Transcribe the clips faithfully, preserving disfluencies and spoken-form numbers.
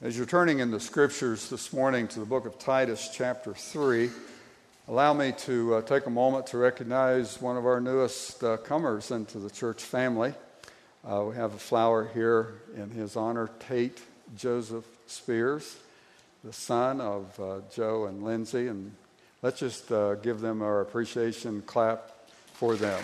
As you're turning in the Scriptures this morning to the book of Titus, chapter three, allow me to uh, take a moment to recognize one of our newest uh, comers into the church family. Uh, we have a flower here in his honor, Tate Joseph Spears, the son of uh, Joe and Lindsay. And let's just uh, give them our appreciation clap for them.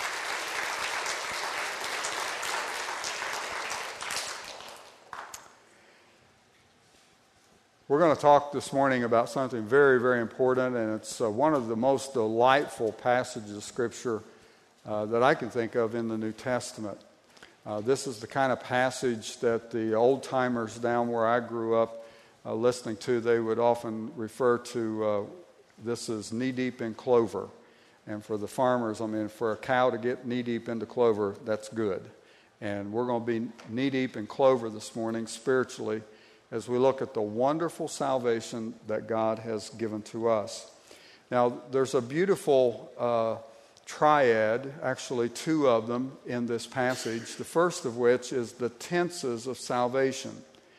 We're going to talk this morning about something very, very important, and it's uh, one of the most delightful passages of Scripture uh, that I can think of in the New Testament. Uh, this is the kind of passage that the old-timers down where I grew up uh, listening to, they would often refer to uh, this as knee-deep in clover. And for the farmers, I mean, for a cow to get knee-deep into clover, that's good. And we're going to be knee-deep in clover this morning spiritually, as we look at the wonderful salvation that God has given to us. Now, there's a beautiful uh, triad, actually two of them in this passage, the first of which is the tenses of salvation.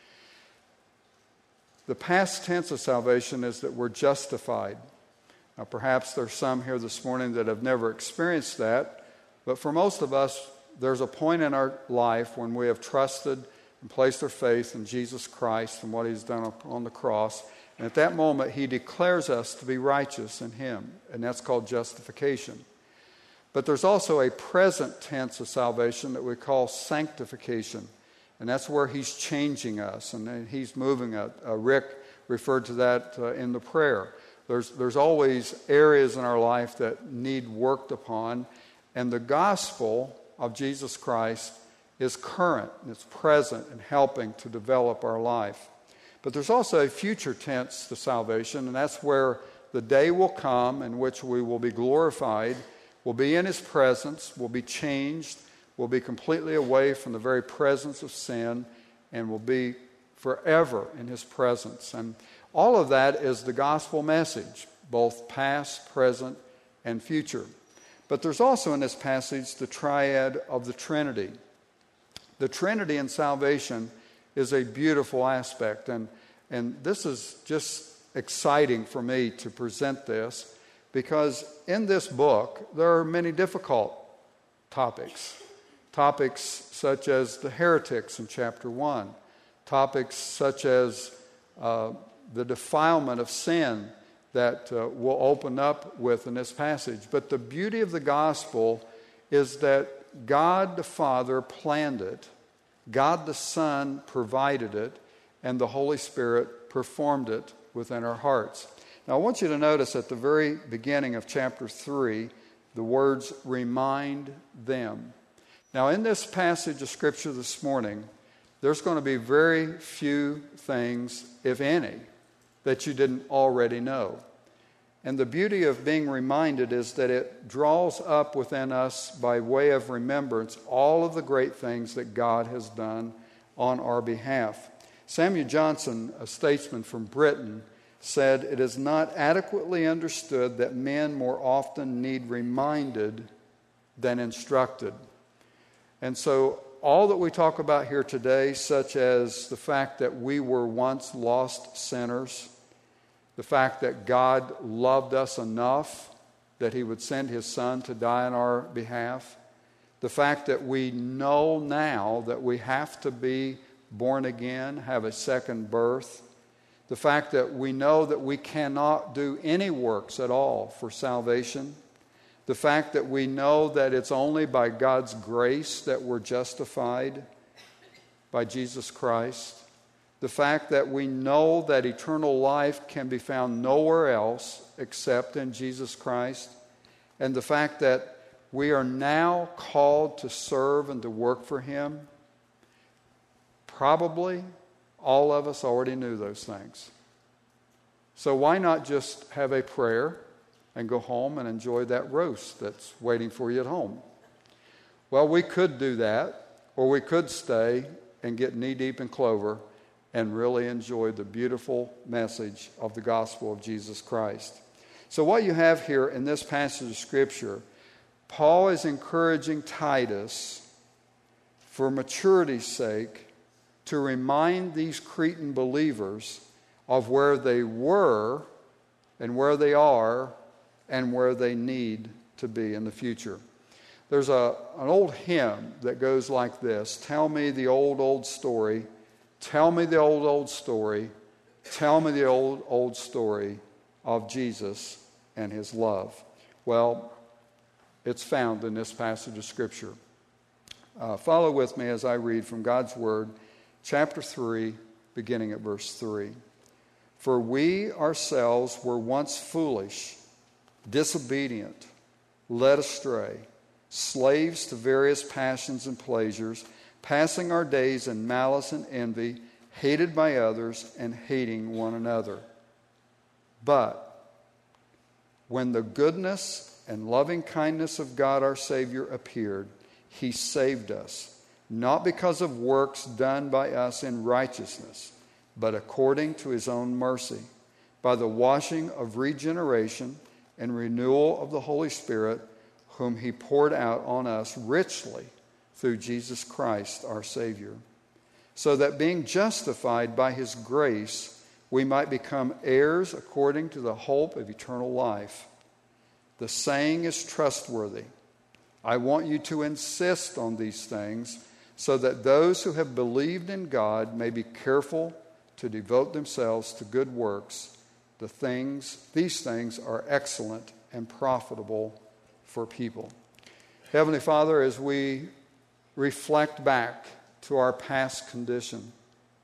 The past tense of salvation is that we're justified. Now, perhaps there's some here this morning that have never experienced that, but for most of us, there's a point in our life when we have trusted and place their faith in Jesus Christ and what He's done on the cross. And at that moment, He declares us to be righteous in Him, and that's called justification. But there's also a present tense of salvation that we call sanctification, and that's where He's changing us, and He's moving us. Uh, Rick referred to that uh, in the prayer. There's, there's always areas in our life that need worked upon, and the gospel of Jesus Christ is current, and it's present and helping to develop our life. But there's also a future tense to salvation, and that's where the day will come in which we will be glorified, we'll be in His presence, we'll be changed, we'll be completely away from the very presence of sin, and we'll be forever in His presence. And all of that is the gospel message, both past, present, and future. But there's also in this passage the triad of the Trinity. The Trinity in salvation is a beautiful aspect, and, and this is just exciting for me to present this, because in this book there are many difficult topics. Topics such as the heretics in chapter one, topics such as uh, the defilement of sin that uh, we'll open up with in this passage. But the beauty of the gospel is that God the Father planned it, God the Son provided it, and the Holy Spirit performed it within our hearts. Now I want you to notice at the very beginning of chapter three, the words, remind them. Now in this passage of Scripture this morning, there's going to be very few things, if any, that you didn't already know. And the beauty of being reminded is that it draws up within us by way of remembrance all of the great things that God has done on our behalf. Samuel Johnson, a statesman from Britain, said, "It is not adequately understood that men more often need reminded than instructed." And so all that we talk about here today, such as the fact that we were once lost sinners, the fact that God loved us enough that He would send His Son to die on our behalf, the fact that we know now that we have to be born again, have a second birth, the fact that we know that we cannot do any works at all for salvation, the fact that we know that it's only by God's grace that we're justified by Jesus Christ, the fact that we know that eternal life can be found nowhere else except in Jesus Christ, and the fact that we are now called to serve and to work for Him. Probably all of us already knew those things. So why not just have a prayer and go home and enjoy that roast that's waiting for you at home? Well, we could do that, or we could stay and get knee-deep in clover and really enjoy the beautiful message of the gospel of Jesus Christ. So what you have here in this passage of Scripture, Paul is encouraging Titus, for maturity's sake, to remind these Cretan believers of where they were and where they are and where they need to be in the future. There's a, an old hymn that goes like this: tell me the old, old story, tell me the old, old story, tell me the old, old story of Jesus and his love. Well, it's found in this passage of Scripture. Uh, follow with me as I read from God's Word, chapter three, beginning at verse three. For we ourselves were once foolish, disobedient, led astray, slaves to various passions and pleasures, passing our days in malice and envy, hated by others and hating one another. But when the goodness and loving kindness of God our Savior appeared, he saved us, not because of works done by us in righteousness, but according to his own mercy, by the washing of regeneration and renewal of the Holy Spirit, whom he poured out on us richly through Jesus Christ our Savior, so that being justified by his grace, we might become heirs according to the hope of eternal life. The saying is trustworthy. I want you to insist on these things, so that those who have believed in God may be careful to devote themselves to good works. The things, these things are excellent and profitable for people. Heavenly Father, as we reflect back to our past condition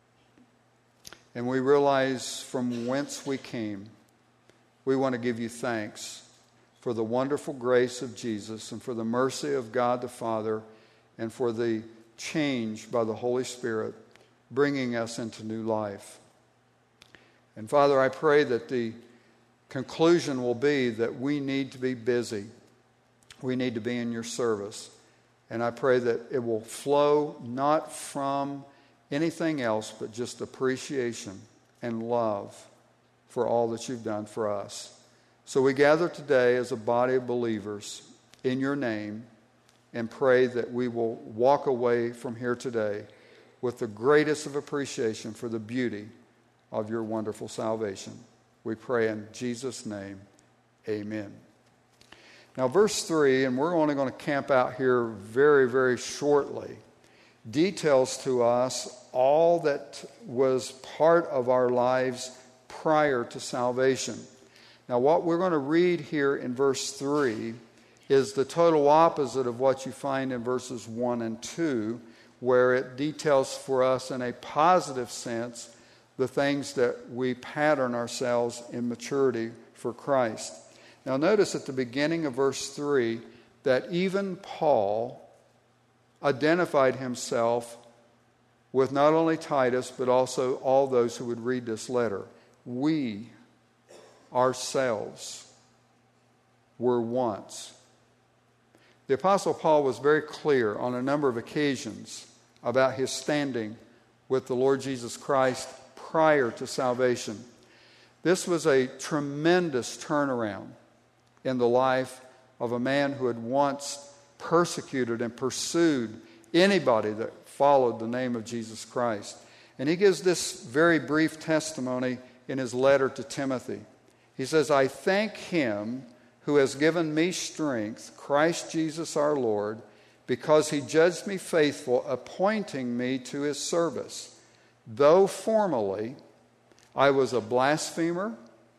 and we realize from whence we came, we want to give you thanks for the wonderful grace of Jesus and for the mercy of God the Father and for the change by the Holy Spirit bringing us into new life. And Father, I pray that the conclusion will be that we need to be busy. We need to be in your service. And I pray that it will flow not from anything else but just appreciation and love for all that you've done for us. So we gather today as a body of believers in your name and pray that we will walk away from here today with the greatest of appreciation for the beauty of your wonderful salvation. We pray in Jesus' name, amen. Now, verse three, and we're only going to camp out here very, very shortly, details to us all that was part of our lives prior to salvation. Now, what we're going to read here in verse three is the total opposite of what you find in verses one and two, where it details for us in a positive sense the things that we pattern ourselves in maturity for Christ. Now notice at the beginning of verse three that even Paul identified himself with not only Titus but also all those who would read this letter. We ourselves were once. The Apostle Paul was very clear on a number of occasions about his standing with the Lord Jesus Christ prior to salvation. This was a tremendous turnaround in the life of a man who had once persecuted and pursued anybody that followed the name of Jesus Christ. And he gives this very brief testimony in his letter to Timothy. He says, I thank him who has given me strength, Christ Jesus our Lord, because he judged me faithful, appointing me to his service. Though formerly I was a blasphemer,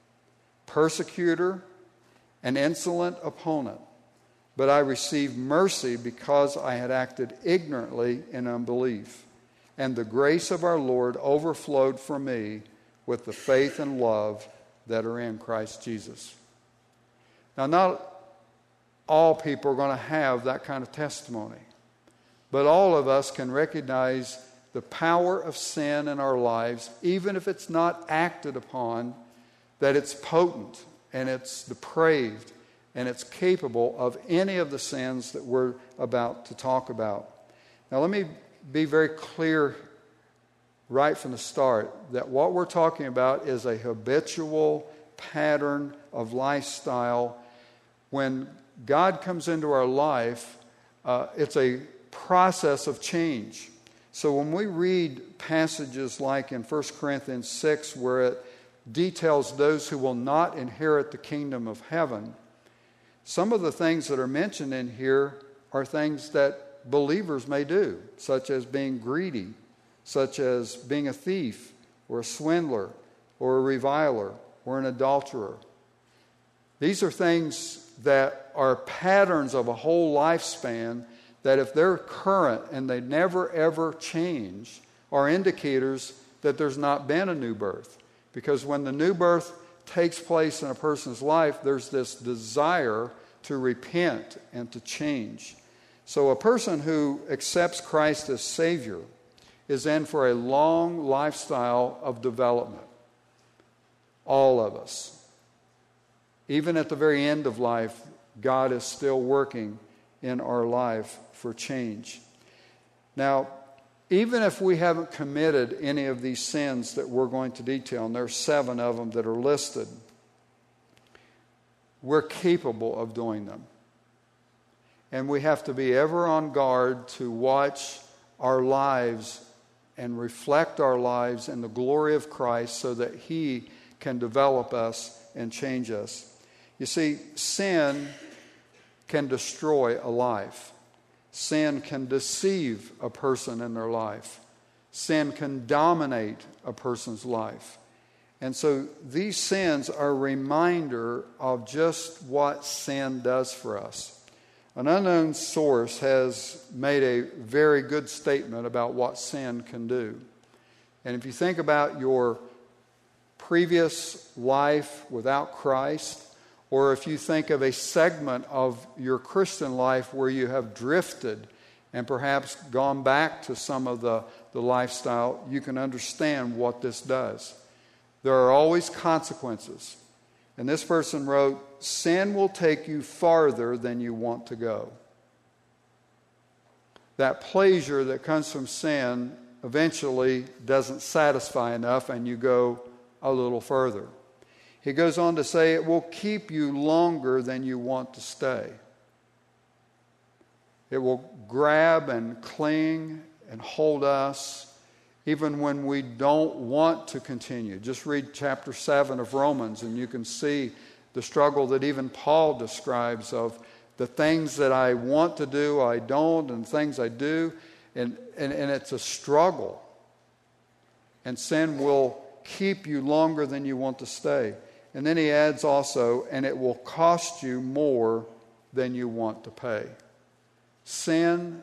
persecutor, an insolent opponent, but I received mercy because I had acted ignorantly in unbelief. And the grace of our Lord overflowed for me with the faith and love that are in Christ Jesus. Now, not all people are going to have that kind of testimony, but all of us can recognize the power of sin in our lives, even if it's not acted upon, that it's potent and it's depraved and it's capable of any of the sins that we're about to talk about. Now, let me be very clear right from the start that what we're talking about is a habitual pattern of lifestyle. When God comes into our life, uh, it's a process of change. So when we read passages like in First Corinthians six, where it details those who will not inherit the kingdom of heaven, some of the things that are mentioned in here are things that believers may do, such as being greedy, such as being a thief, or a swindler, or a reviler, or an adulterer. These are things that are patterns of a whole lifespan that, if they're current and they never ever change, are indicators that there's not been a new birth. Because when the new birth takes place in a person's life, there's this desire to repent and to change. So a person who accepts Christ as Savior is in for a long lifestyle of development. All of us. Even at the very end of life, God is still working in our life for change. Now, even if we haven't committed any of these sins that we're going to detail, and there's seven of them that are listed, we're capable of doing them. And we have to be ever on guard to watch our lives and reflect our lives in the glory of Christ so that He can develop us and change us. You see, sin can destroy a life. Sin can deceive a person in their life. Sin can dominate a person's life. And so these sins are a reminder of just what sin does for us. An unknown source has made a very good statement about what sin can do. And if you think about your previous life without Christ, or if you think of a segment of your Christian life where you have drifted and perhaps gone back to some of the, the lifestyle, you can understand what this does. There are always consequences. And this person wrote, "Sin will take you farther than you want to go." That pleasure that comes from sin eventually doesn't satisfy enough, and you go a little further. He goes on to say it will keep you longer than you want to stay. It will grab and cling and hold us even when we don't want to continue. Just read chapter seven of Romans and you can see the struggle that even Paul describes of the things that I want to do, I don't, and things I do. And, and, and it's a struggle. And sin will keep you longer than you want to stay. And then he adds also, and it will cost you more than you want to pay. Sin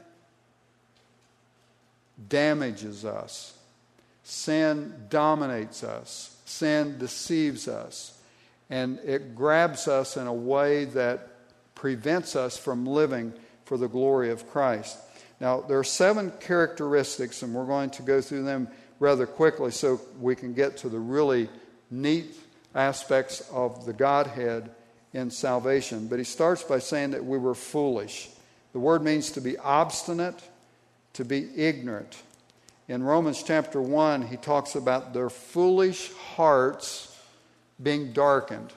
damages us. Sin dominates us. Sin deceives us. And it grabs us in a way that prevents us from living for the glory of Christ. Now, there are seven characteristics, and we're going to go through them rather quickly so we can get to the really neat aspects of the Godhead in salvation. But he starts by saying that we were foolish. The word means to be obstinate, to be ignorant. In Romans chapter one, he talks about their foolish hearts being darkened.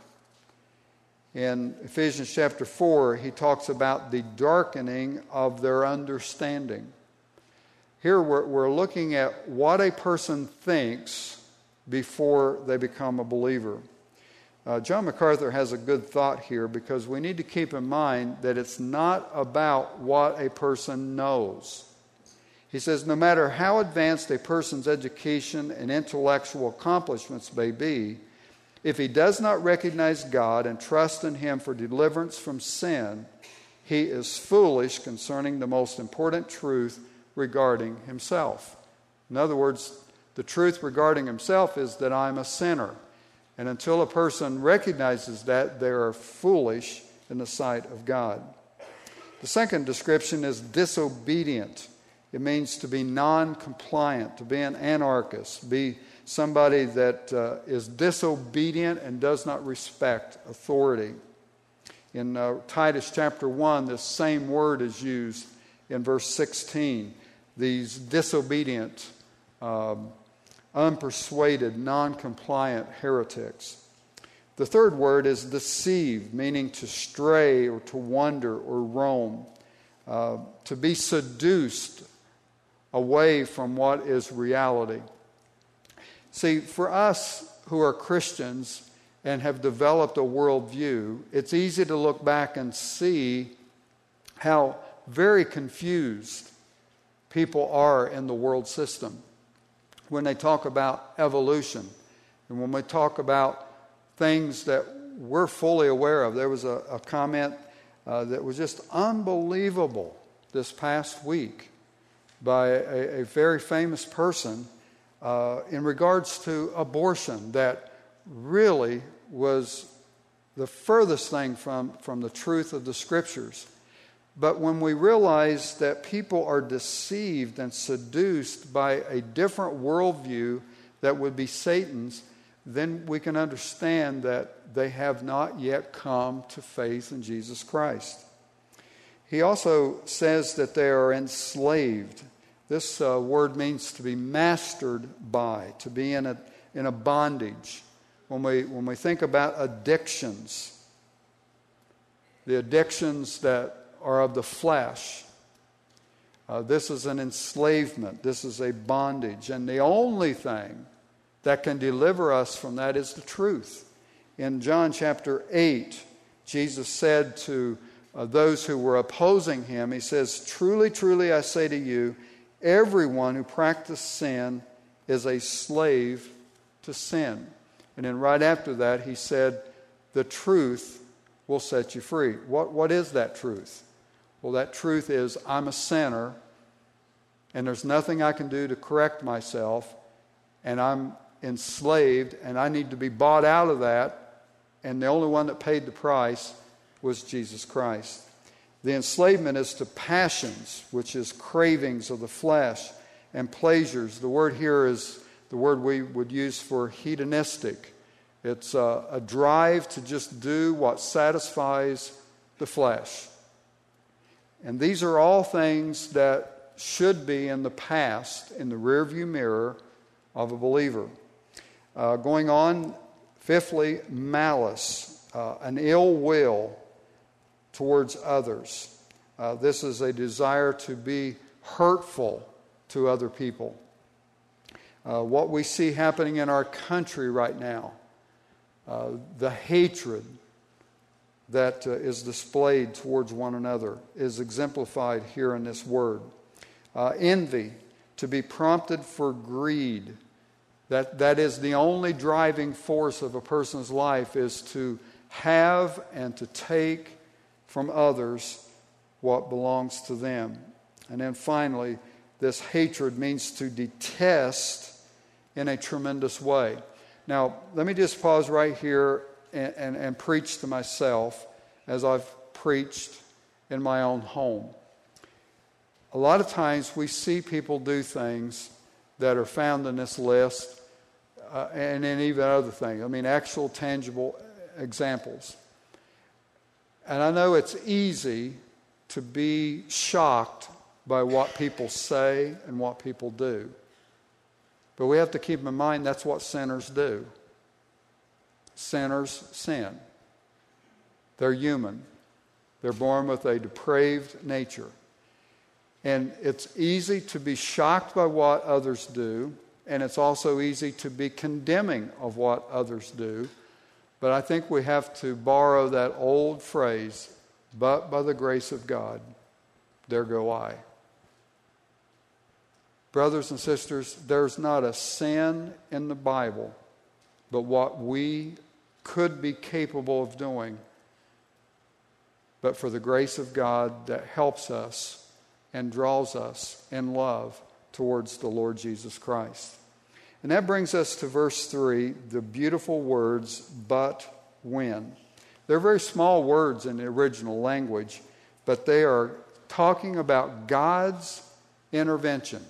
In Ephesians chapter four, he talks about the darkening of their understanding. Here we're, we're looking at what a person thinks before they become a believer. Uh, John MacArthur has a good thought here because we need to keep in mind that it's not about what a person knows. He says no matter how advanced a person's education and intellectual accomplishments may be, if he does not recognize God and trust in Him for deliverance from sin, he is foolish concerning the most important truth regarding himself. In other words, the truth regarding himself is that I'm a sinner. And until a person recognizes that, they are foolish in the sight of God. The second description is disobedient. It means to be non-compliant, to be an anarchist, be somebody that uh, is disobedient and does not respect authority. In uh, Titus chapter one, this same word is used in verse sixteen. These disobedient, um, unpersuaded, non-compliant heretics. The third word is deceive, meaning to stray or to wander or roam. Uh, to be seduced away from what is reality. See, for us who are Christians and have developed a worldview, it's easy to look back and see how very confused people are in the world system when they talk about evolution and when we talk about things that we're fully aware of. There was a, a comment uh, that was just unbelievable this past week by a, a very famous person uh, in regards to abortion that really was the furthest thing from, from the truth of the Scriptures. But when we realize that people are deceived and seduced by a different worldview that would be Satan's, then we can understand that they have not yet come to faith in Jesus Christ. He also says that they are enslaved. This uh, word means to be mastered by, to be in a, in a bondage. When we, when we think about addictions, the addictions that are of the flesh, uh, this is an enslavement. This is a bondage. And the only thing that can deliver us from that is the truth. In John chapter eight, Jesus said to uh, those who were opposing him, he says, "Truly, truly, I say to you, everyone who practices sin is a slave to sin." And then right after that, he said, "The truth will set you free." What, what is that truth? Well, that truth is I'm a sinner, and there's nothing I can do to correct myself, and I'm enslaved, and I need to be bought out of that, and the only one that paid the price was Jesus Christ. The enslavement is to passions, which is cravings of the flesh, and pleasures. The word here is the word we would use for hedonistic. It's a, a drive to just do what satisfies the flesh. And these are all things that should be in the past, in the rearview mirror of a believer. Uh, going on, fifthly, malice, uh, an ill will towards others. Uh, this is a desire to be hurtful to other people. Uh, what we see happening in our country right now, uh, the hatred that uh, is displayed towards one another is exemplified here in this word. Uh, envy, to be prompted for greed. That, that is the only driving force of a person's life, is to have and to take from others what belongs to them. And then finally, this hatred means to detest in a tremendous way. Now, let me just pause right here and, and, and preach to myself as I've preached in my own home. A lot of times we see people do things that are found in this list, uh, and then even other things. I mean, actual tangible examples. And I know it's easy to be shocked by what people say and what people do. But we have to keep in mind that's what sinners do. Sinners sin. They're human. They're born with a depraved nature. And it's easy to be shocked by what others do, and it's also easy to be condemning of what others do. But I think we have to borrow that old phrase, "But by the grace of God, there go I." Brothers and sisters, there's not a sin in the Bible, but what we could be capable of doing, but for the grace of God that helps us and draws us in love towards the Lord Jesus Christ. And that brings us to verse three, the beautiful words, "but when." They're very small words in the original language, but they are talking about God's intervention.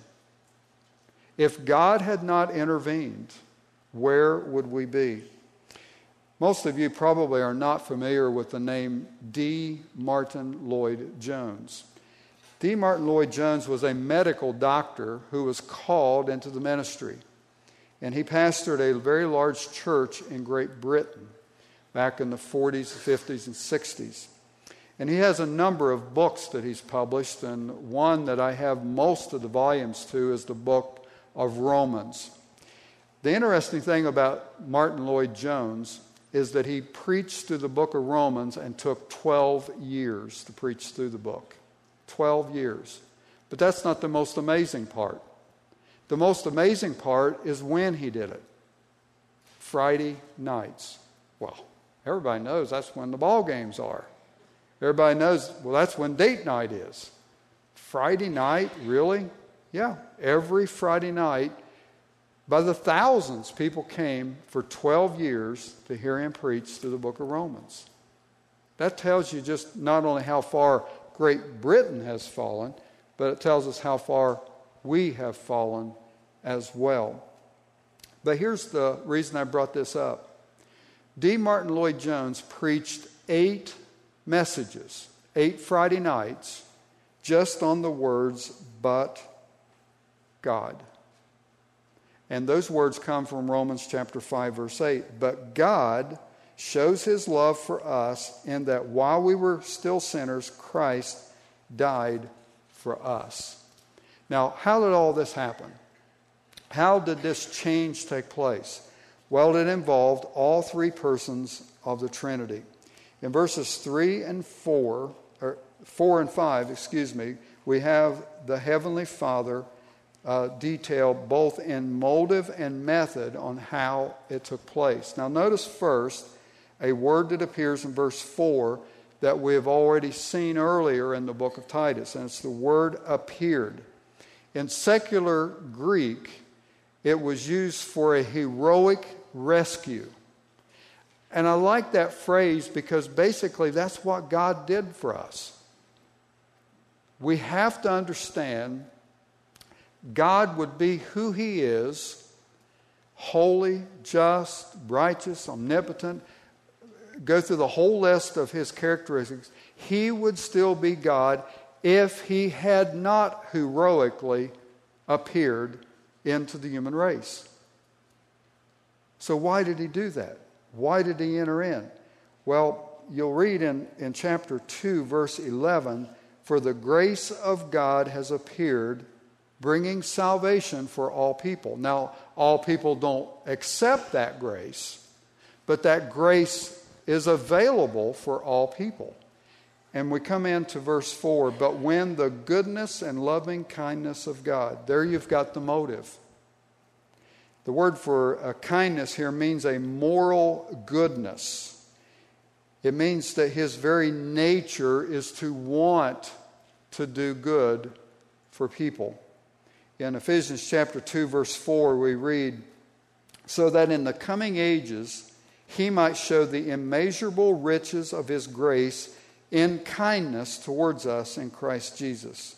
If God had not intervened, where would we be? Most of you probably are not familiar with the name D. Martin Lloyd Jones. D. Martin Lloyd Jones was a medical doctor who was called into the ministry. And he pastored a very large church in Great Britain back in the forties, fifties, and sixties. And he has a number of books that he's published, and one that I have most of the volumes to is the book of Romans. The interesting thing about Martin Lloyd-Jones is that he preached through the book of Romans and took twelve years to preach through the book. twelve years. But that's not the most amazing part. The most amazing part is when he did it. Friday nights. Well, everybody knows that's when the ball games are. Everybody knows, well, that's when date night is. Friday night, really? Yeah, every Friday night, by the thousands, people came for twelve years to hear him preach through the book of Romans. That tells you just not only how far Great Britain has fallen, but it tells us how far we have fallen as well. But here's the reason I brought this up. D. Martin Lloyd-Jones preached eight messages, eight Friday nights, just on the words, but God. And those words come from Romans chapter five, verse eight. But God shows his love for us in that while we were still sinners, Christ died for us. Now, how did all this happen? How did this change take place? Well, it involved all three persons of the Trinity. In verses three and four, or four and five, excuse me, we have the Heavenly Father uh, detailed both in motive and method on how it took place. Now, notice first a word that appears in verse four that we have already seen earlier in the book of Titus, and it's the word appeared. In secular Greek, it was used for a heroic rescue. And I like that phrase because basically that's what God did for us. We have to understand God would be who he is, holy, just, righteous, omnipotent. Go through the whole list of his characteristics. He would still be God if he had not heroically appeared into the human race. So why did he do that? Why did he enter in? Well, you'll read in, in chapter two, verse eleven, for the grace of God has appeared, bringing salvation for all people. Now, all people don't accept that grace, but that grace is available for all people. And we come into verse four, but when the goodness and loving kindness of God, there you've got the motive. The word for uh, kindness here means a moral goodness. It means that his very nature is to want to do good for people. In Ephesians chapter two, verse four, we read, so that in the coming ages he might show the immeasurable riches of his grace in kindness towards us in Christ Jesus.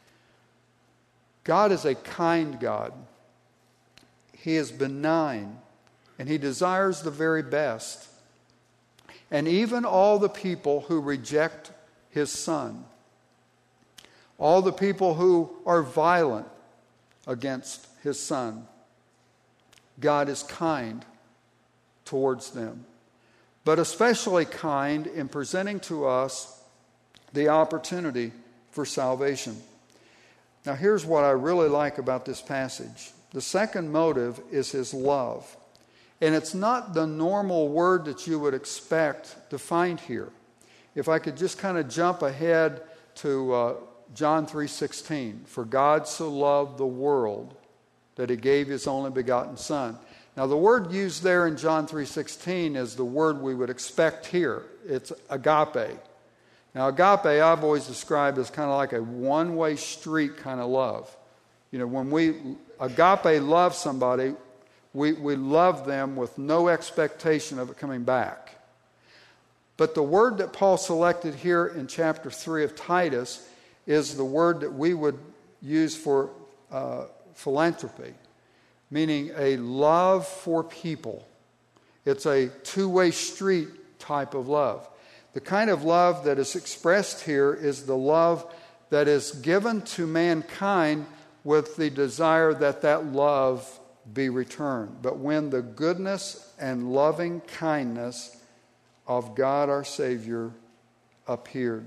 God is a kind God. He is benign, and he desires the very best. And even all the people who reject his Son, all the people who are violent against his Son, God is kind towards them, but especially kind in presenting to us the opportunity for salvation. Now, here's what I really like about this passage. The second motive is his love. And it's not the normal word that you would expect to find here. If I could just kind of jump ahead to uh, John three sixteen. For God so loved the world that he gave his only begotten Son. Now, the word used there in John three sixteen is the word we would expect here. It's agape. Now, agape I've always described as kind of like a one-way street kind of love. You know, when we agape love somebody, we, we love them with no expectation of it coming back. But the word that Paul selected here in chapter three of Titus is the word that we would use for uh, philanthropy, meaning a love for people. It's a two-way street type of love. The kind of love that is expressed here is the love that is given to mankind with the desire that that love be returned. But when the goodness and loving kindness of God our Savior appeared.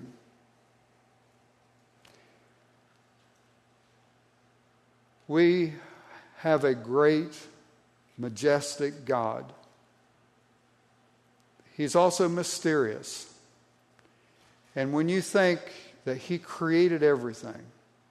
We have a great, majestic God. He's also mysterious. And when you think that He created everything,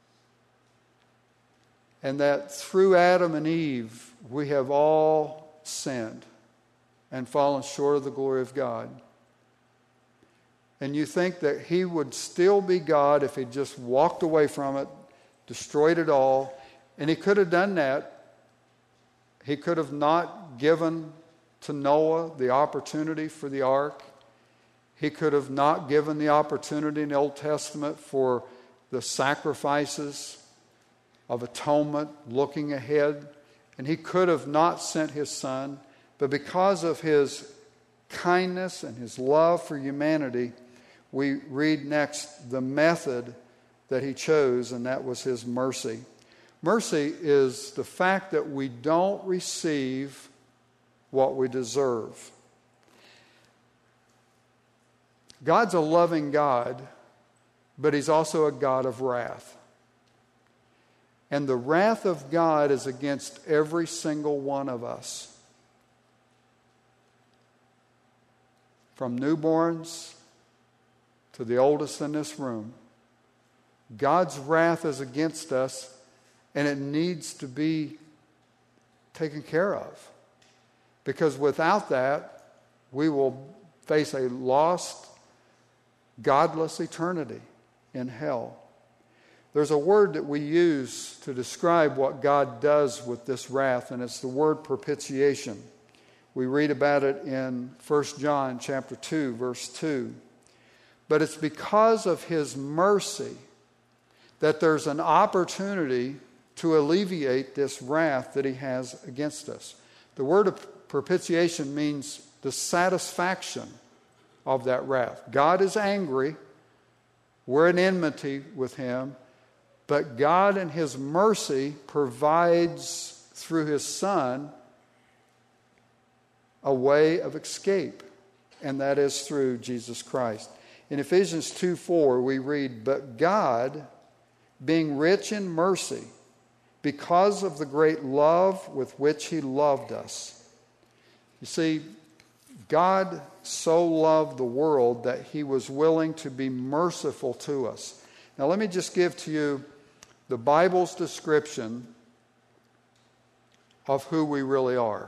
and that through Adam and Eve we have all sinned and fallen short of the glory of God, and you think that He would still be God if He just walked away from it, destroyed it all, and He could have done that. He could have not given to Noah the opportunity for the ark. He could have not given the opportunity in the Old Testament for the sacrifices of atonement looking ahead. And He could have not sent His Son. But because of His kindness and His love for humanity, we read next the method that He chose, and that was His mercy. Mercy is the fact that we don't receive what we deserve. God's a loving God, but He's also a God of wrath. And the wrath of God is against every single one of us. From newborns to the oldest in this room. God's wrath is against us, and it needs to be taken care of. Because without that, we will face a lost, godless eternity in hell. There's a word that we use to describe what God does with this wrath, and it's the word propitiation. We read about it in First John chapter two, verse two. But it's because of His mercy that there's an opportunity to alleviate this wrath that He has against us. The word of propitiation means the satisfaction of that wrath. God is angry. We're in enmity with Him. But God in His mercy provides through His Son a way of escape. And that is through Jesus Christ. In Ephesians two four we read, "But God, being rich in mercy, because of the great love with which He loved us." You see, God so loved the world that He was willing to be merciful to us. Now let me just give to you the Bible's description of who we really are.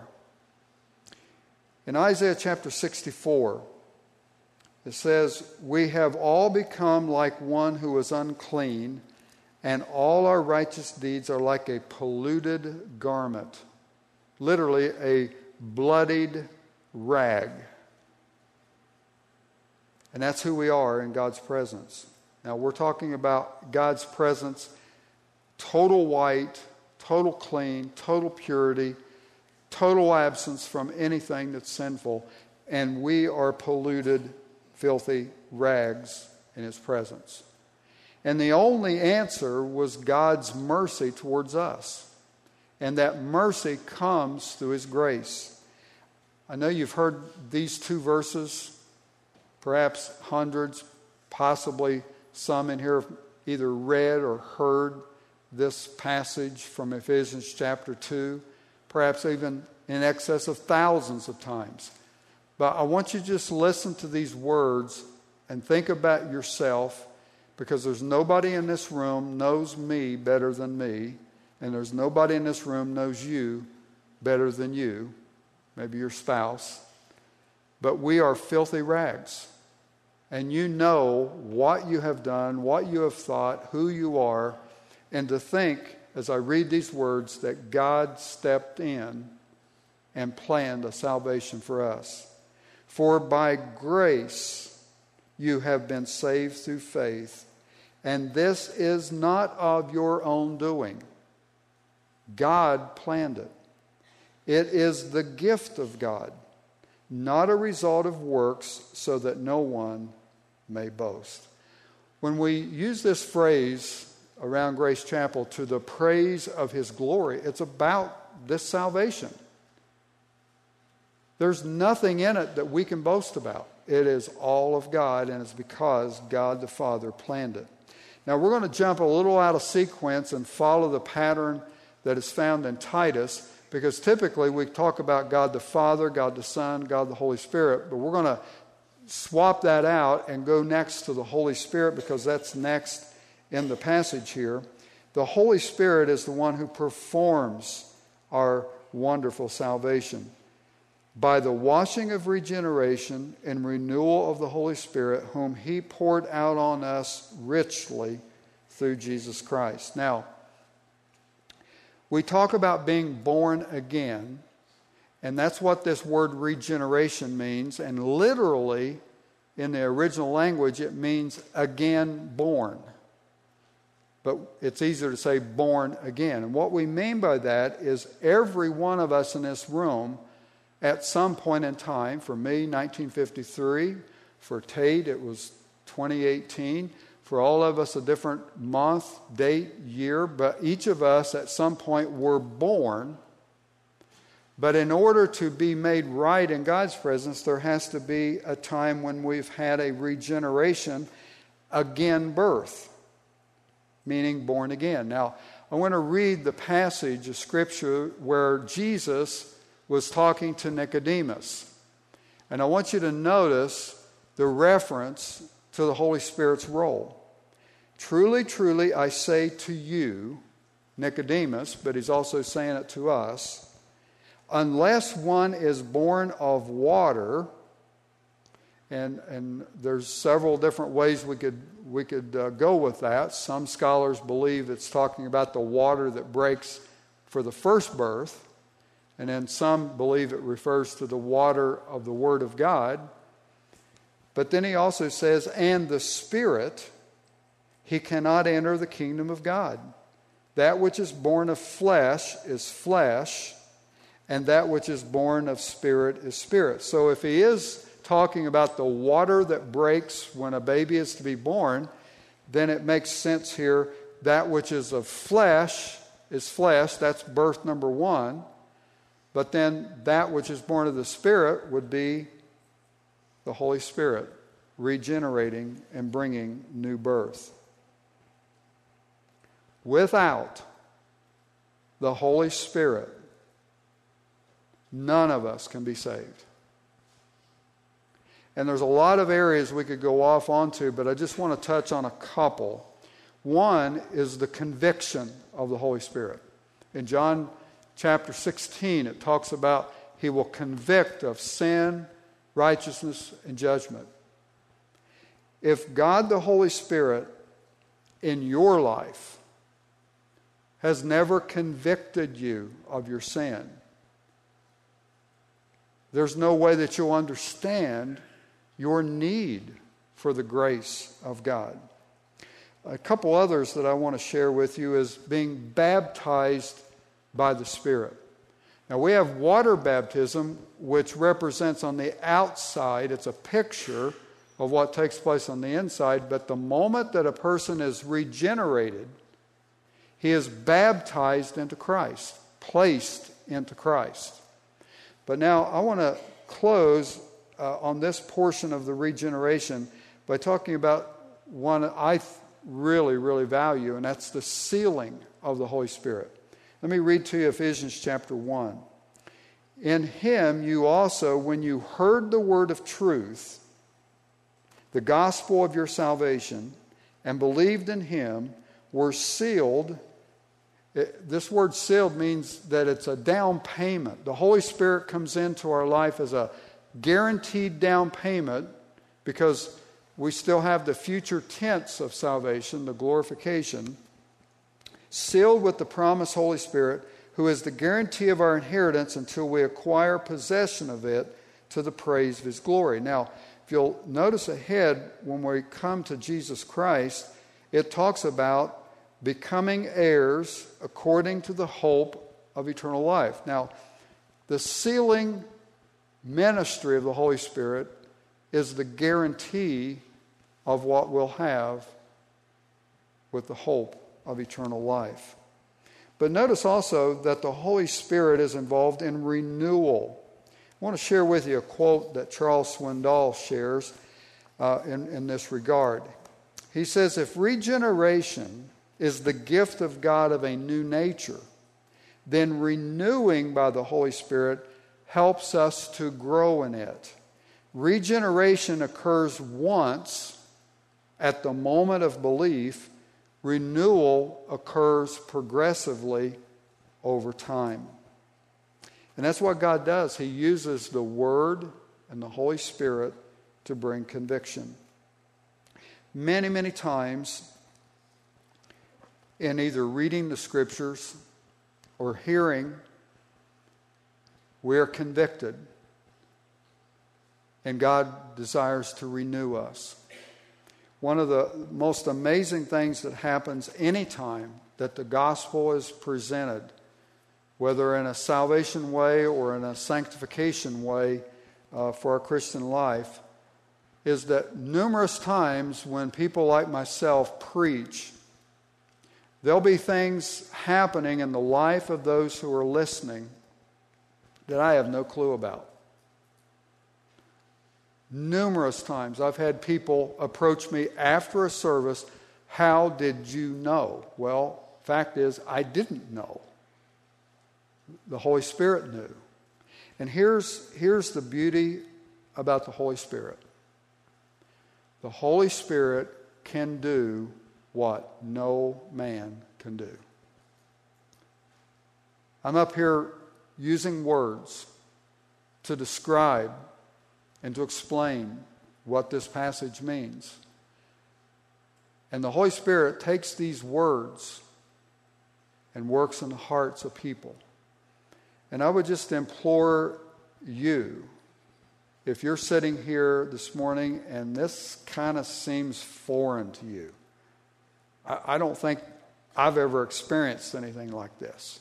In Isaiah chapter sixty-four, it says, "We have all become like one who is unclean, and all our righteous deeds are like a polluted garment." Literally, a bloodied rag. And that's who we are in God's presence. Now, we're talking about God's presence, total white, total clean, total purity, total absence from anything that's sinful, and we are polluted, filthy rags in His presence. And the only answer was God's mercy towards us. And that mercy comes through His grace. I know you've heard these two verses, perhaps hundreds, possibly some in here have either read or heard this passage from Ephesians chapter two, perhaps even in excess of thousands of times. But I want you to just listen to these words and think about yourself, because there's nobody in this room knows me better than me, and there's nobody in this room knows you better than you, maybe your spouse. But we are filthy rags. And you know what you have done, what you have thought, who you are. And to think, as I read these words, that God stepped in and planned a salvation for us. "For by grace you have been saved through faith, and this is not of your own doing." God planned it. "It is the gift of God, not a result of works, so that no one may boast." When we use this phrase around Grace Chapel, "to the praise of His glory," it's about this salvation. There's nothing in it that we can boast about. It is all of God, and it's because God the Father planned it. Now we're going to jump a little out of sequence and follow the pattern that is found in Titus, because typically we talk about God the Father, God the Son, God the Holy Spirit, but we're going to swap that out and go next to the Holy Spirit, because that's next in the passage here. The Holy Spirit is the one who performs our wonderful salvation. By the washing of regeneration and renewal of the Holy Spirit, whom He poured out on us richly through Jesus Christ. Now, we talk about being born again, and that's what this word regeneration means. And literally, in the original language, it means again born. But it's easier to say born again. And what we mean by that is every one of us in this room, at some point in time, for me, nineteen fifty-three, for Tate, it was twenty eighteen, for all of us, a different month, date, year, but each of us at some point were born. But in order to be made right in God's presence, there has to be a time when we've had a regeneration, again birth, meaning born again. Now, I want to read the passage of Scripture where Jesus was talking to Nicodemus. And I want you to notice the reference to the Holy Spirit's role. Truly, truly, I say to you, Nicodemus, but he's also saying it to us, unless one is born of water, and and there's several different ways we could we could uh, go with that. Some scholars believe it's talking about the water that breaks for the first birth, and then some believe it refers to the water of the Word of God. But then he also says, and the Spirit, he cannot enter the kingdom of God. That which is born of flesh is flesh, and that which is born of spirit is spirit. So if he is talking about the water that breaks when a baby is to be born, then it makes sense here. That which is of flesh is flesh. That's birth number one. But then that which is born of the Spirit would be the Holy Spirit, regenerating and bringing new birth. Without the Holy Spirit, none of us can be saved. And there's a lot of areas we could go off onto, but I just want to touch on a couple. One is the conviction of the Holy Spirit. In John chapter sixteen, it talks about He will convict of sin, righteousness, and judgment. If God the Holy Spirit in your life has never convicted you of your sin, there's no way that you'll understand your need for the grace of God. A couple others that I want to share with you is being baptized by the Spirit. Now we have water baptism, which represents on the outside, it's a picture of what takes place on the inside, but the moment that a person is regenerated, he is baptized into Christ, placed into Christ. But now I want to close uh, on this portion of the regeneration by talking about one I th- really, really value, and that's the sealing of the Holy Spirit. Let me read to you Ephesians chapter one. In Him you also, when you heard the word of truth, the gospel of your salvation, and believed in Him, were sealed. It, this word sealed means that it's a down payment. The Holy Spirit comes into our life as a guaranteed down payment because we still have the future tense of salvation, the glorification, sealed with the promised Holy Spirit, who is the guarantee of our inheritance until we acquire possession of it to the praise of His glory. Now, if you'll notice ahead, when we come to Jesus Christ, it talks about becoming heirs according to the hope of eternal life. Now, the sealing ministry of the Holy Spirit is the guarantee of what we'll have with the hope of eternal life. But notice also that the Holy Spirit is involved in renewal. I want to share with you a quote that Charles Swindoll shares uh, in, in this regard. He says, if regeneration is the gift of God of a new nature, then renewing by the Holy Spirit helps us to grow in it. Regeneration occurs once at the moment of belief. Renewal occurs progressively over time. And that's what God does. He uses the Word and the Holy Spirit to bring conviction. Many, many times in either reading the Scriptures or hearing, we are convicted, and God desires to renew us. One of the most amazing things that happens anytime that the gospel is presented, whether in a salvation way or in a sanctification way uh, for our Christian life, is that numerous times when people like myself preach, there'll be things happening in the life of those who are listening that I have no clue about. Numerous times I've had people approach me after a service, how did you know? Well, fact is, I didn't know. The Holy Spirit knew. And here's, here's the beauty about the Holy Spirit. The Holy Spirit can do what no man can do. I'm up here using words to describe and to explain what this passage means. And the Holy Spirit takes these words and works in the hearts of people. And I would just implore you, if you're sitting here this morning and this kind of seems foreign to you, I, I don't think I've ever experienced anything like this.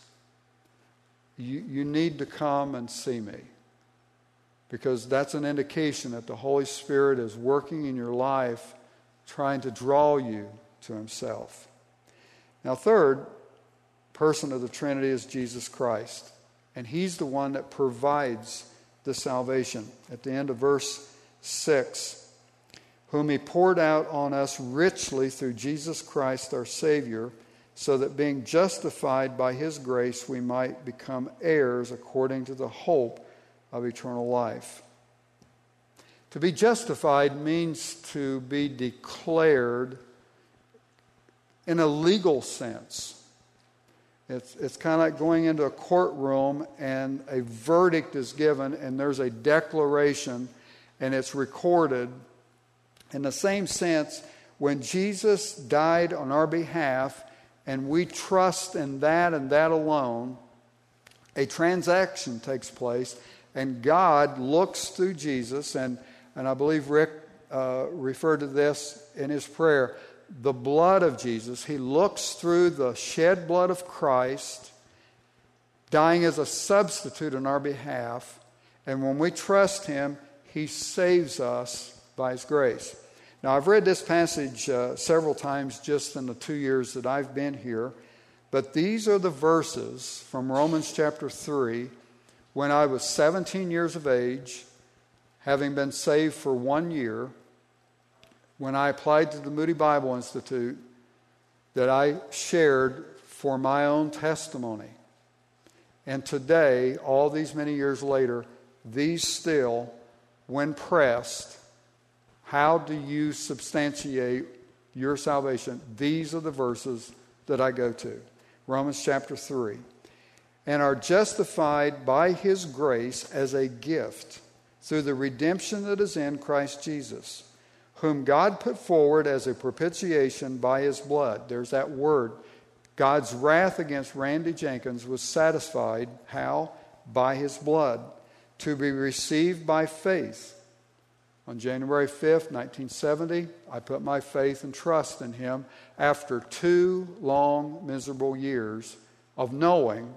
You, you need to come and see me, because that's an indication that the Holy Spirit is working in your life, trying to draw you to Himself. Now, third person of the Trinity is Jesus Christ, and He's the one that provides the salvation. At the end of verse six, whom He poured out on us richly through Jesus Christ our Savior, so that being justified by His grace we might become heirs according to the hope of eternal life. To be justified means to be declared in a legal sense. It's, it's kind of like going into a courtroom and a verdict is given and there's a declaration and it's recorded. In the same sense, when Jesus died on our behalf and we trust in that and that alone, a transaction takes place and God looks through Jesus, and, and I believe Rick uh, referred to this in his prayer, the blood of Jesus. He looks through the shed blood of Christ, dying as a substitute on our behalf, and when we trust Him, He saves us by His grace. Now, I've read this passage uh, several times just in the two years that I've been here, but these are the verses from Romans chapter three, when I was seventeen years of age, having been saved for one year, when I applied to the Moody Bible Institute, that I shared for my own testimony. And today, all these many years later, these still, when pressed, how do you substantiate your salvation? These are the verses that I go to. Romans chapter three. And are justified by His grace as a gift through the redemption that is in Christ Jesus, whom God put forward as a propitiation by His blood. There's that word. God's wrath against Randy Jenkins was satisfied. How? By His blood, to be received by faith. On January fifth, nineteen seventy, I put my faith and trust in Him after two long, miserable years of knowing,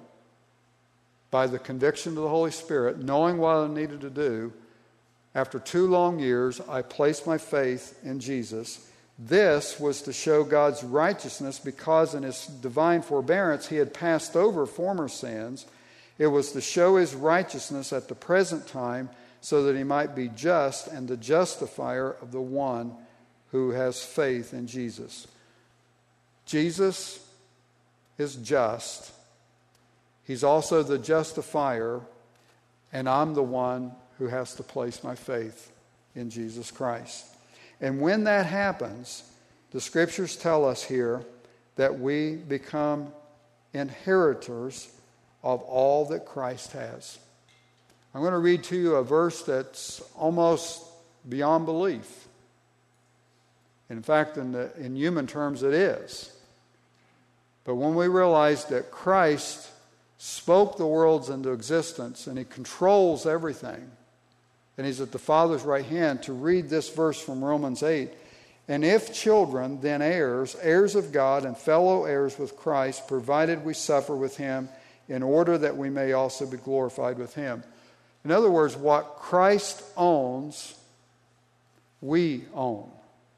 by the conviction of the Holy Spirit, knowing what I needed to do. After two long years, I placed my faith in Jesus. This was to show God's righteousness, because in His divine forbearance He had passed over former sins, It was to show his righteousness at the present time, so that he might be just and the justifier of the one who has faith in Jesus. Jesus is just. He's also the justifier, and I'm the one who has to place my faith in Jesus Christ. And when that happens, the Scriptures tell us here that we become inheritors of all that Christ has. I'm going to read to you a verse that's almost beyond belief. In fact, in, the, in human terms, it is. But when we realize that Christ spoke the worlds into existence and he controls everything, and he's at the Father's right hand, to read this verse from Romans eight, and if children, then heirs, heirs of God and fellow heirs with Christ, provided we suffer with him, in order that we may also be glorified with him. In other words, what Christ owns, we own.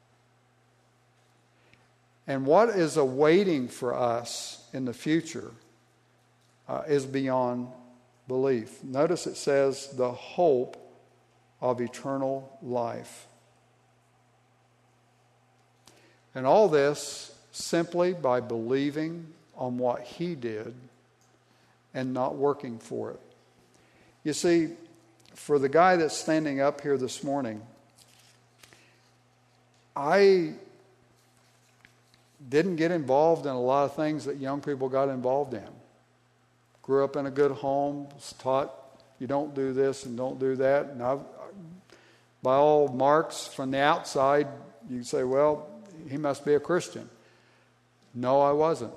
And what is awaiting for us in the future uh, is beyond belief. Notice it says, the hope of eternal life. And all this simply by believing on what he did and not working for it. You see, for the guy that's standing up here this morning, I didn't get involved in a lot of things that young people got involved in. Grew up in a good home, was taught you don't do this and don't do that. And I've, by all marks from the outside, you say, well, he must be a Christian. No, I wasn't.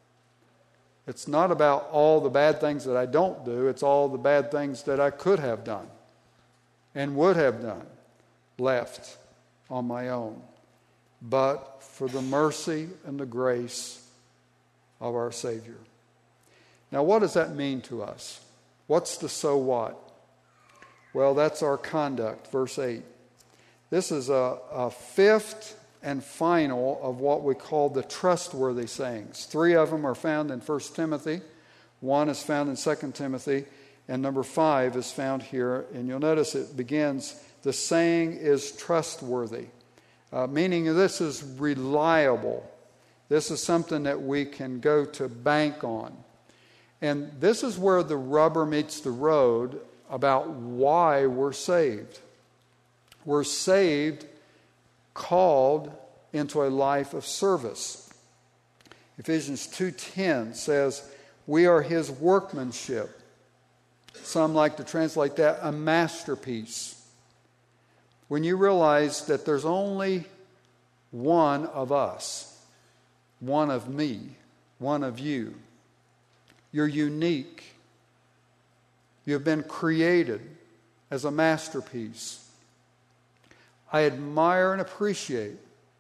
It's not about all the bad things that I don't do. It's all the bad things that I could have done and would have done, left on my own. But for the mercy and the grace of our Savior. Now, what does that mean to us? What's the so what? Well, that's our conduct, verse eight. This is a, a fifth and final of what we call the trustworthy sayings. Three of them are found in First Timothy. One is found in Second Timothy. And number five is found here. And you'll notice it begins, the saying is trustworthy. Uh, meaning this is reliable. This is something that we can go to bank on. And this is where the rubber meets the road about why we're saved. We're saved, called into a life of service. Ephesians two ten says, we are his workmanship. Some like to translate that, a masterpiece. When you realize that there's only one of us, one of me, one of you. You're unique. You've been created as a masterpiece. I admire and appreciate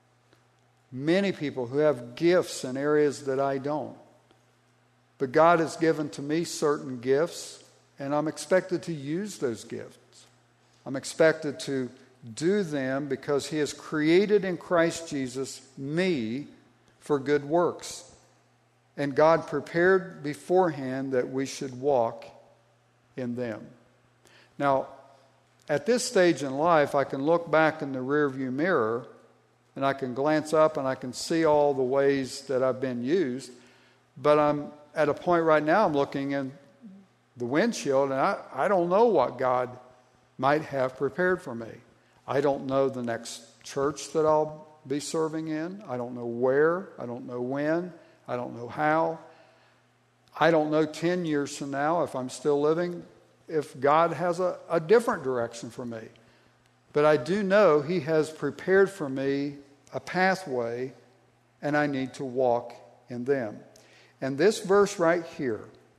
many people who have gifts in areas that I don't. But God has given to me certain gifts, and I'm expected to use those gifts. I'm expected to do them because he has created in Christ Jesus me for good works. And God prepared beforehand that we should walk in them. Now, at this stage in life, I can look back in the rearview mirror and I can glance up and I can see all the ways that I've been used. But I'm at a point right now, I'm looking in the windshield and I, I don't know what God might have prepared for me. I don't know the next church that I'll be serving in. I don't know where. I don't know when. I don't know how. I don't know ten years from now, if I'm still living, if God has a, a different direction for me. But I do know he has prepared for me a pathway, and I need to walk in them. And this verse right here,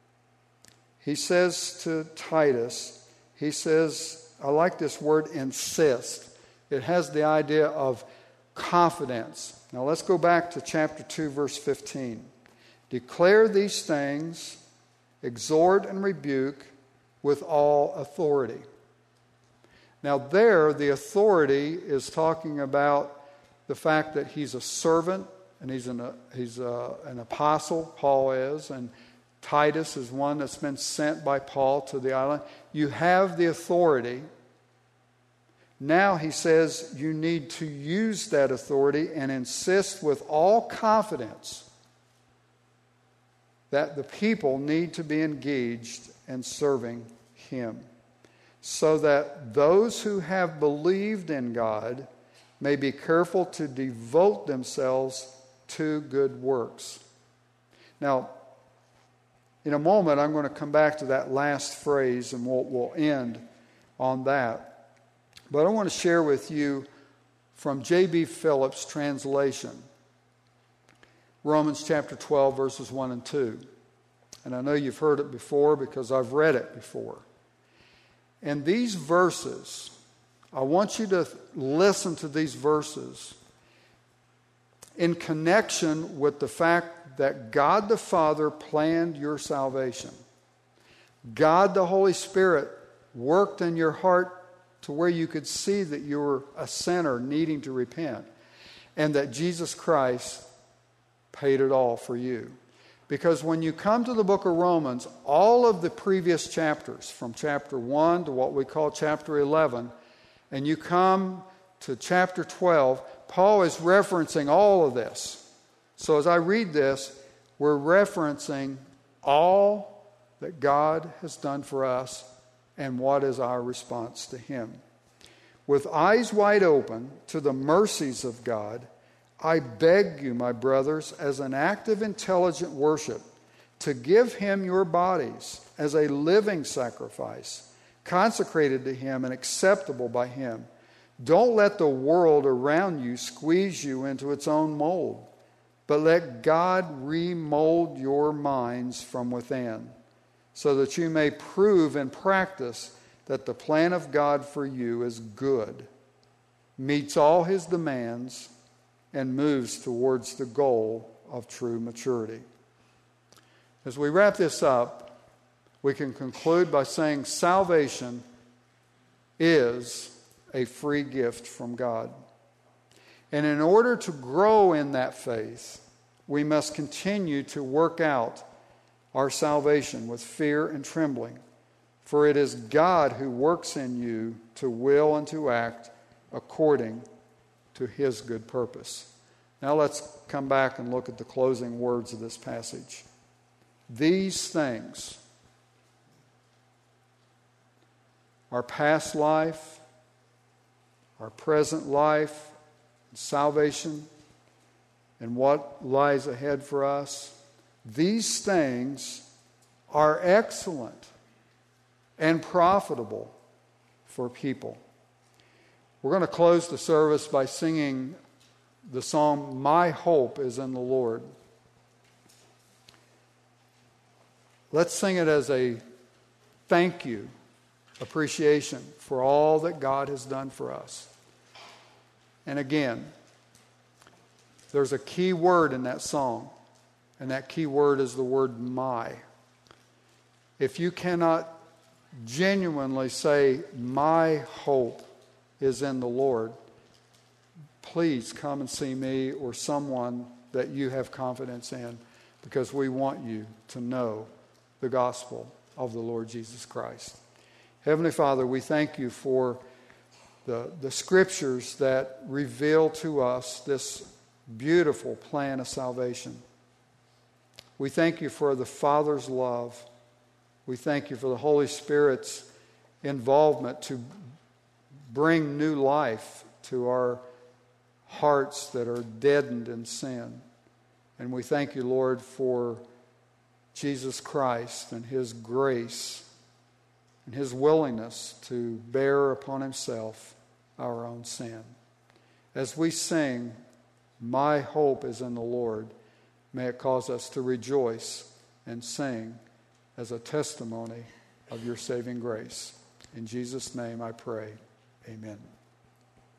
he says to Titus, he says, I like this word insist. It has the idea of confidence. Now let's go back to chapter two, verse fifteen. Declare these things, exhort and rebuke with all authority. Now there, the authority is talking about the fact that he's a servant and he's an, he's a, an apostle, Paul is, and Titus is one that's been sent by Paul to the island. You have the authority. Now he says you need to use that authority and insist with all confidence that the people need to be engaged in serving Him, so that those who have believed in God may be careful to devote themselves to good works. Now, in a moment, I'm going to come back to that last phrase, and we'll, we'll end on that. But I want to share with you from J B Phillips' translation, Romans chapter twelve, verses one and two. And I know you've heard it before because I've read it before. And these verses, I want you to listen to these verses in connection with the fact that God the Father planned your salvation. God the Holy Spirit worked in your heart to where you could see that you were a sinner needing to repent, and that Jesus Christ paid it all for you. Because when you come to the book of Romans, all of the previous chapters, from chapter one to what we call chapter eleven, and you come to chapter twelve, Paul is referencing all of this. So as I read this, we're referencing all that God has done for us and what is our response to Him. With eyes wide open to the mercies of God, I beg you, my brothers, as an act of intelligent worship, to give Him your bodies as a living sacrifice, consecrated to Him and acceptable by Him. Don't let the world around you squeeze you into its own mold, but let God remold your minds from within, so that you may prove in practice that the plan of God for you is good, meets all His demands, and moves towards the goal of true maturity. As we wrap this up, we can conclude by saying salvation is a free gift from God. And in order to grow in that faith, we must continue to work out our salvation with fear and trembling. For it is God who works in you to will and to act according to His good purpose. Now let's come back and look at the closing words of this passage. These things, our past life, our present life, salvation, and what lies ahead for us, these things are excellent and profitable for people. We're going to close the service by singing the song, My Hope is in the Lord. Let's sing it as a thank you, appreciation for all that God has done for us. And again, there's a key word in that song, and that key word is the word my. If you cannot genuinely say, my hope is in the Lord, please come and see me or someone that you have confidence in, because we want you to know the gospel of the Lord Jesus Christ. Heavenly Father, we thank you for the, the scriptures that reveal to us this beautiful plan of salvation. We thank you for the Father's love. We thank you for the Holy Spirit's involvement to bring new life to our hearts that are deadened in sin. And we thank you, Lord, for Jesus Christ and His grace and His willingness to bear upon Himself our own sin. As we sing, my hope is in the Lord, may it cause us to rejoice and sing as a testimony of your saving grace. In Jesus' name I pray. Amen.